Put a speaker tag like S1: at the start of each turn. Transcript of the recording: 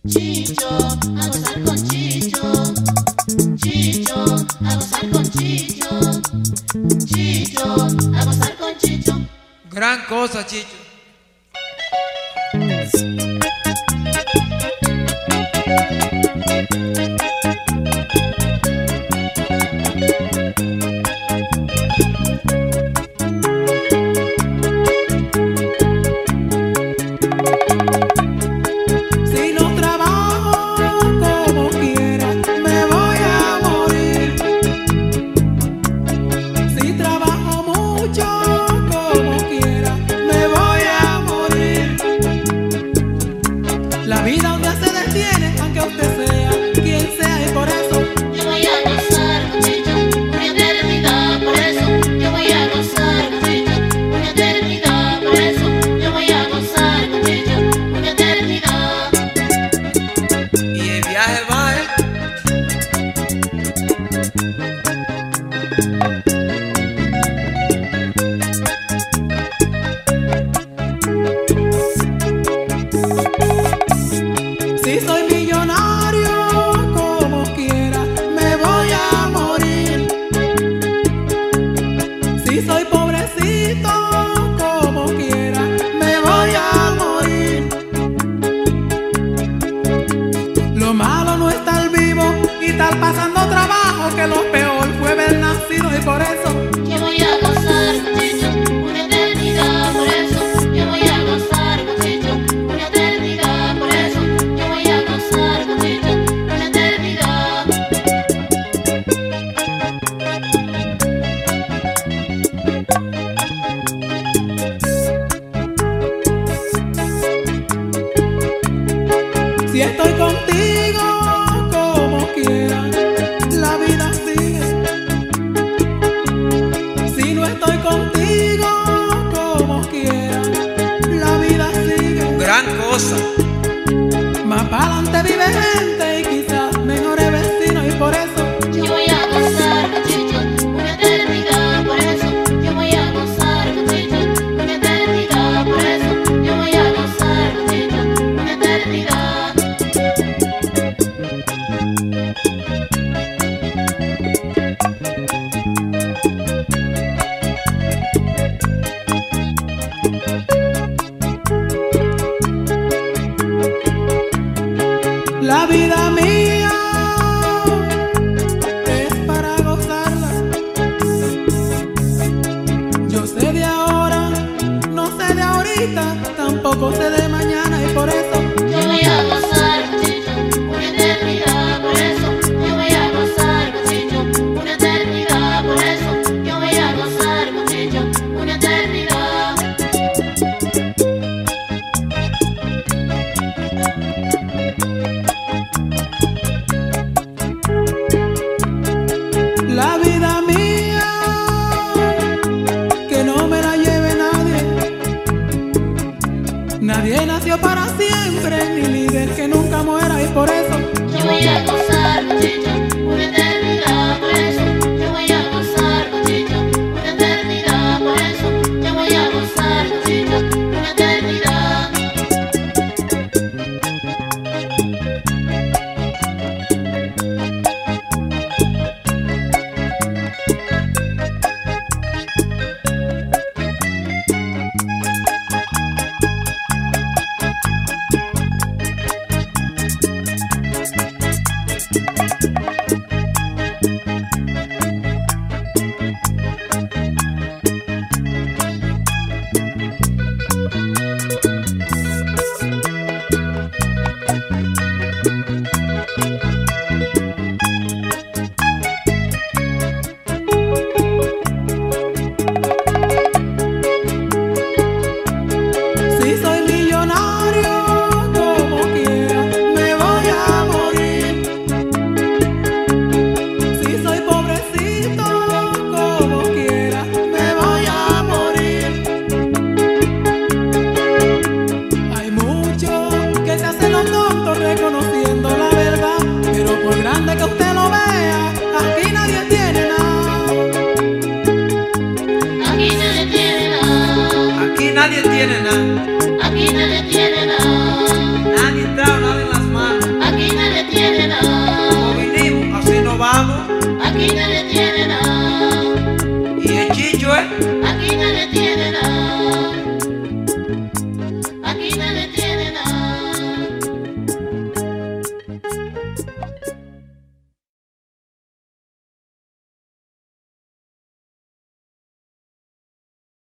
S1: Chicho, a gozar con Chicho. Chicho, a gozar con Chicho. Chicho, a gozar con Chicho.
S2: Gran cosa, Chicho.
S3: Si no trabajo como quiera, me voy a morir. Si trabajo mucho como quiera, me voy a morir. La vida un día se detiene, aunque usted sea quien sea, y por eso
S1: yo voy a gozar con Chicho una eternidad. Por eso yo voy a gozar con Chicho una eternidad. Por eso yo voy a gozar con Chicho una eternidad.
S2: Y el viaje va,
S3: si soy millonario como quiera, me voy a morir. Si soy pobrecito como quiera, me voy a morir. Lo malo no es estar vivo y estar pasando trabajo, que lo peor fue haber nacido, y por eso
S1: Yo voy a gozar con Chicho una eternidad. Por eso yo voy a gozar con Chicho una eternidad. Por eso yo voy a gozar con Chicho una eternidad.
S3: si estoy contigo como quiera, la vida sigue. Si no estoy contigo como quiera, la vida sigue.
S2: gran cosa.
S3: Más para adelante vive gente y quizás mejores vecinos, y por eso
S1: Yo voy a gozar con Chicho una eternidad. Por eso yo voy a gozar con Chicho una eternidad. Por eso yo voy a gozar con Chicho una eternidad.
S3: la vida mía es para gozarla. Yo sé de ahora, no sé de ahorita, tampoco sé de mañana, y por eso
S1: Yo voy a gozar con Chicho una eternidad. Por eso yo voy a gozar con Chicho una eternidad. Por eso yo voy a gozar con Chicho una eternidad.
S3: la vida mía que no me la lleve nadie. Nadie nació para siempre, ni líder que nunca muera, y por eso
S1: Yo voy a gozar